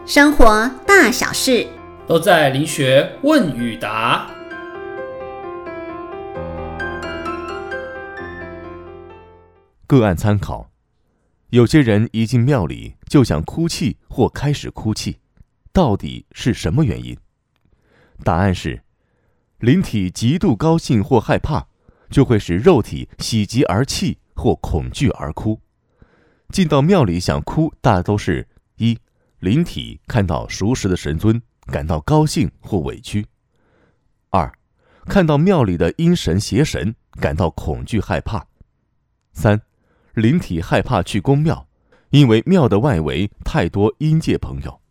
生活大小事都在灵学问与答。 个案参考：有些人一进庙里就想哭泣或开始哭泣，到底是什么原因？答案是，灵体极度高兴或害怕，就会使肉体喜极而泣或恐惧而哭。进到庙里想哭，大都是一，灵体看到熟识的神尊，感到高兴或委屈；二，看到庙里的阴神邪神，感到恐惧害怕；三，灵体害怕去公庙，因为庙的外围太多阴界朋友。